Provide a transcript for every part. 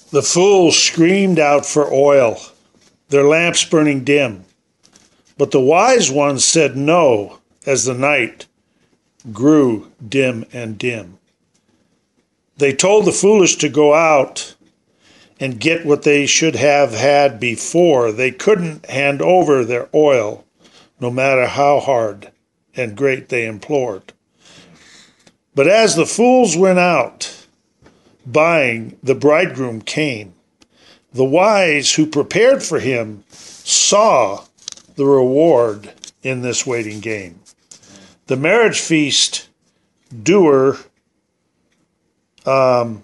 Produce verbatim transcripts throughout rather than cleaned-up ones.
The fools screamed out for oil, their lamps burning dim. But the wise ones said no, as the night grew dim and dim. They told the foolish to go out and get what they should have had before. They couldn't hand over their oil, no matter how hard and great they implored. But as the fools went out buying, the bridegroom came. The wise who prepared for him saw the reward in this waiting game. The marriage feast doer um,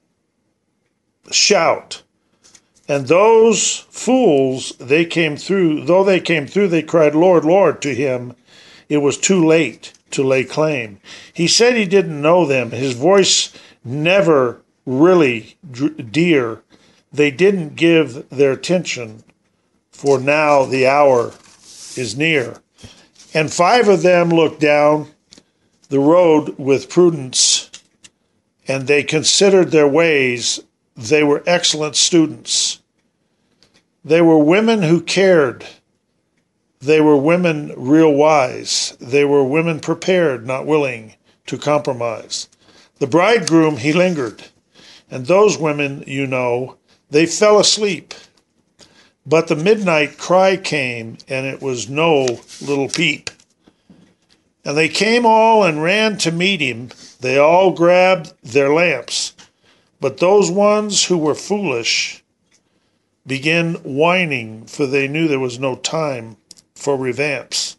shout, and those fools, they came through, though they came through, they cried, Lord, Lord, to him. It was too late to lay claim. He said he didn't know them. His voice never really dear. They didn't give their attention, for now the hour is near. And five of them looked down the road with prudence, and they considered their ways. They were excellent students. They were women who cared. They were women real wise. They were women prepared, not willing to compromise. The bridegroom, he lingered. And those women, you know, they fell asleep. But the midnight cry came, and it was no little peep. And they came all and ran to meet him. They all grabbed their lamps. But those ones who were foolish began whining, for they knew there was no time for revamps.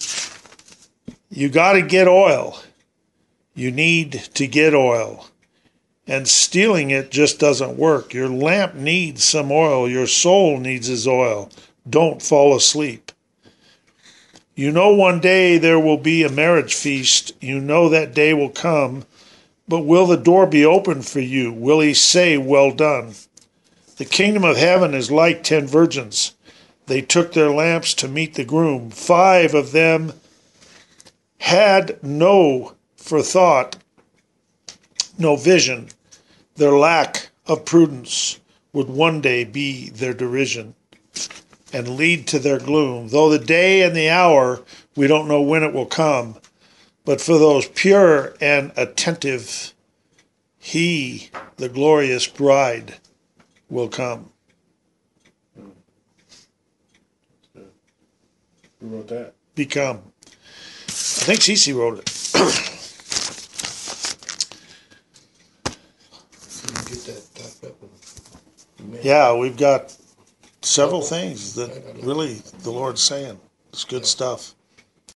You got to get oil. You need to get oil. And stealing it just doesn't work. Your lamp needs some oil. Your soul needs his oil. Don't fall asleep. You know one day there will be a marriage feast. You know that day will come. But will the door be open for you? Will he say, well done? The kingdom of heaven is like ten virgins. They took their lamps to meet the groom. Five of them had no forethought, no vision. Their lack of prudence would one day be their derision and lead to their gloom. Though the day and the hour, we don't know when it will come. But for those pure and attentive, he, the glorious bride, will come. Who wrote that? Become. I think Cece wrote it. Get that typed up and Yeah, we've got several things that really the Lord's saying. It's good stuff.